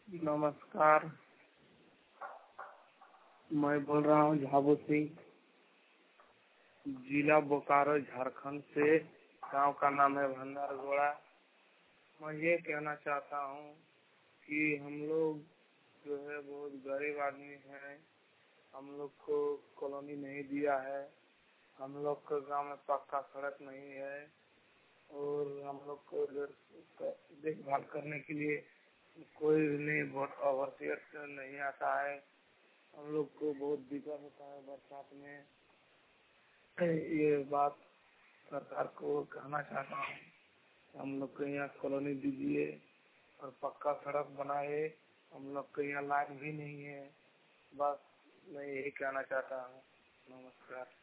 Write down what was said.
नमस्कार, मैं बोल रहा हूँ झाबू सिंह, जिला बोकारो, झारखंड से। गांव का नाम है भंडारगोड़ा। मैं ये कहना चाहता हूँ कि हम लोग जो है बहुत गरीब आदमी हैं। हम लोग को कॉलोनी नहीं दिया है। हम लोग के गांव में पक्का सड़क नहीं है और हम लोग को देखभाल करने के लिए कोई नहीं, बहुत ओवरसियर नहीं आता है। हम लोग को बहुत दिक्कत होता है बरसात में। ये बात सरकार को कहना चाहता हूँ, हम लोग को यहाँ कॉलोनी दीजिए और पक्का सड़क बनाए। हम लोग को यहाँ लाइन भी नहीं है। बस मैं यही कहना चाहता हूँ। नमस्कार।